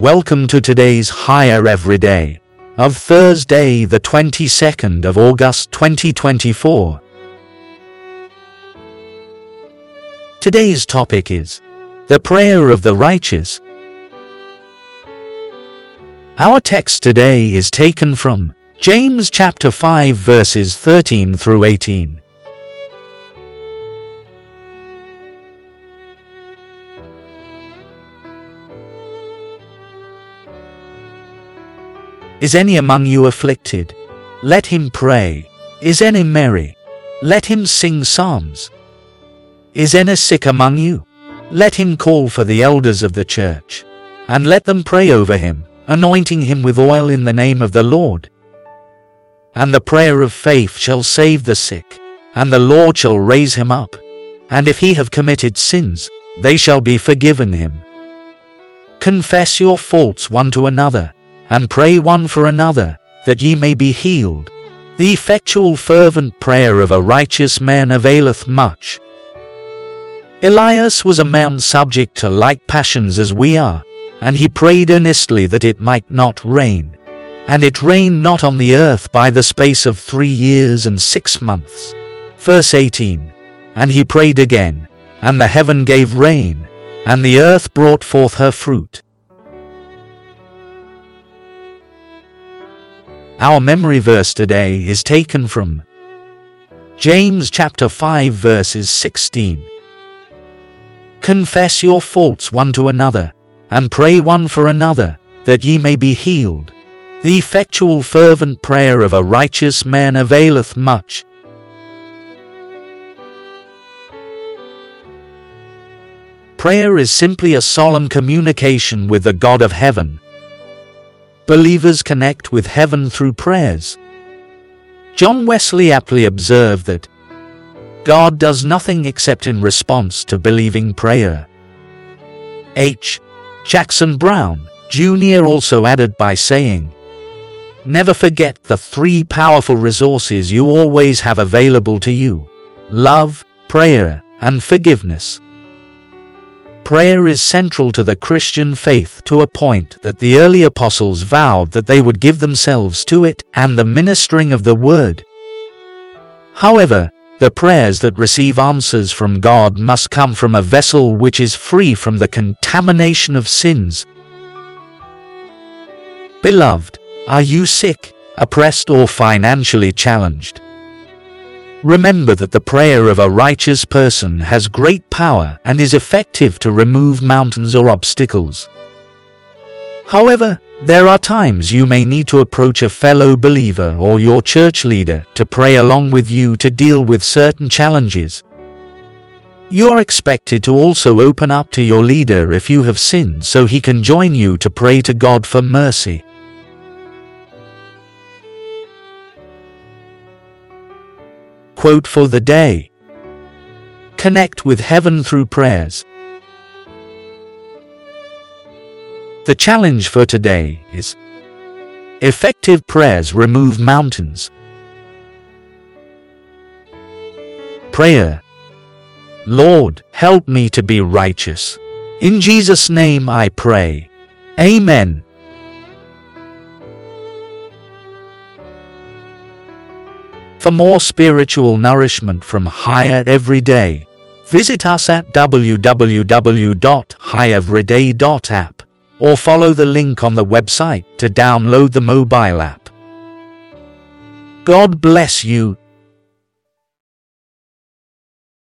Welcome to today's Higher Everyday of Thursday, the 22nd of August 2024. Today's topic is the prayer of the righteous. Our text today is taken from James chapter 5 verses 13 through 18. Is any among you afflicted? Let him pray. Is any merry? Let him sing psalms. Is any sick among you? Let him call for the elders of the church, and let them pray over him, anointing him with oil in the name of the Lord. And the prayer of faith shall save the sick, and the Lord shall raise him up. And if he have committed sins, they shall be forgiven him. Confess your faults one to another, and pray one for another, that ye may be healed. The effectual fervent prayer of a righteous man availeth much. Elias was a man subject to like passions as we are, and he prayed earnestly that it might not rain. And it rained not on the earth by the space of 3 years and 6 months. Verse 18. And he prayed again, and the heaven gave rain, and the earth brought forth her fruit. Our memory verse today is taken from James chapter 5 verses 16. Confess your faults one to another, and pray one for another, that ye may be healed. The effectual fervent prayer of a righteous man availeth much. Prayer is simply a solemn communication with the God of heaven. Believers connect with heaven through prayers. John Wesley aptly observed that God does nothing except in response to believing prayer. H. Jackson Brown, Jr. also added by saying, never forget the 3 powerful resources you always have available to you: love, prayer, and forgiveness. Prayer is central to the Christian faith to a point that the early apostles vowed that they would give themselves to it and the ministering of the word. However, the prayers that receive answers from God must come from a vessel which is free from the contamination of sins. Beloved, are you sick, oppressed, or financially challenged? Remember that the prayer of a righteous person has great power and is effective to remove mountains or obstacles. However, there are times you may need to approach a fellow believer or your church leader to pray along with you to deal with certain challenges. You are expected to also open up to your leader if you have sinned, so he can join you to pray to God for mercy. Quote for the day: connect with heaven through prayers. The challenge for today is effective prayers remove mountains. Prayer: Lord, help me to be righteous. In Jesus' name I pray. Amen. For more spiritual nourishment from Higher Everyday, visit us at www.higheveryday.app or follow the link on the website to download the mobile app. God bless you.